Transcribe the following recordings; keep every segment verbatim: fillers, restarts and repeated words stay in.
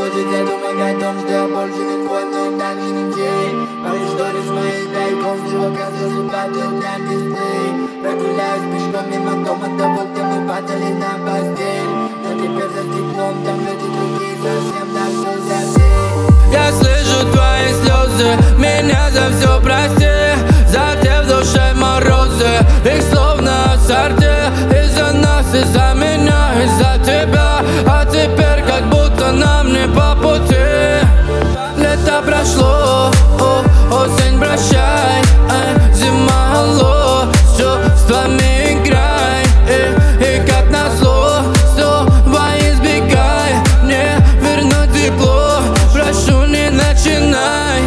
хочется думать о том, что я больше не твой, но и так же ничей. Парень сторис мои тайком, сливок слезы падают на дисплей. Прогуляюсь пешком мимо дома того, где мы падали на постель. Но теперь за стеклом там люди другие совсем, так что забей. Я слышу твои слезы, меня за все прости. За те в душе морозы, их словно ассорти. Из-за нас, из-за меня, из-за тебя. А теперь как будто нам не по пути. Лето прошло, о, осень прощай, ай, зима алло, с чувствами играй. И, и как назло, снова избегай мне вернуть тепло. Прошу, не начинай.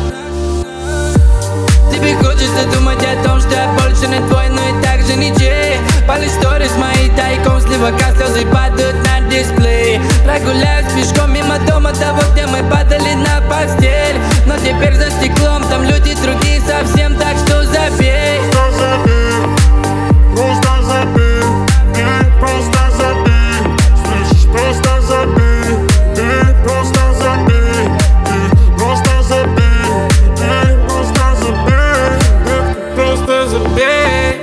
Тебе хочется думать о том, что я больше не твой, но и так же ничей. Пали сторис мои тайком, сливок слезы падают на дисплей. Прогуляюсь пешком мимо дома того, где мы падали на постель. Но теперь за стеклом там люди другие совсем, так что забей. Просто забей, ты просто забей. Слышишь, просто забей, ты просто забей. Ты просто забей, ты просто забей. Ты просто забей.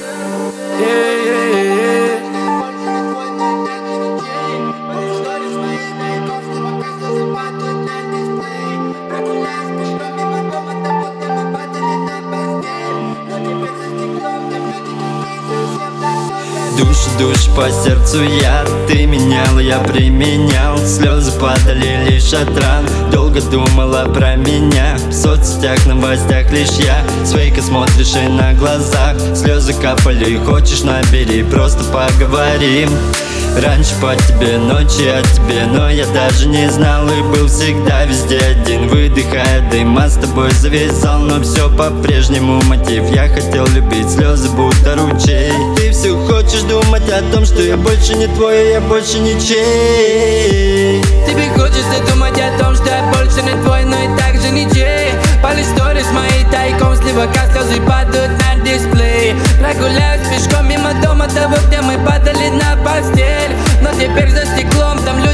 Душ, душ по сердцу я, ты менял, я применял. Слезы падали лишь от ран, долго думала про меня. В соцсетях, новостях лишь я, с фейка смотришь и на глазах слезы капали, хочешь набери, просто поговорим. Раньше по тебе, ночи от тебе, но я даже не знал и был всегда везде один. Выдыхая дыма, с тобой завязал, но все по-прежнему мотив. Я хотел любить, слезы будто ручей. Ты все хочешь думать о том, что я больше не твой, я больше ничей. Тебе хочется думать о том, что я больше не твой, но и так же ничей. Пали сторис мои тайком, сливок слезы падают на дисплей. Прогуляюсь пешком мимо дома того, где мы падали на постель. Но теперь за стеклом там люди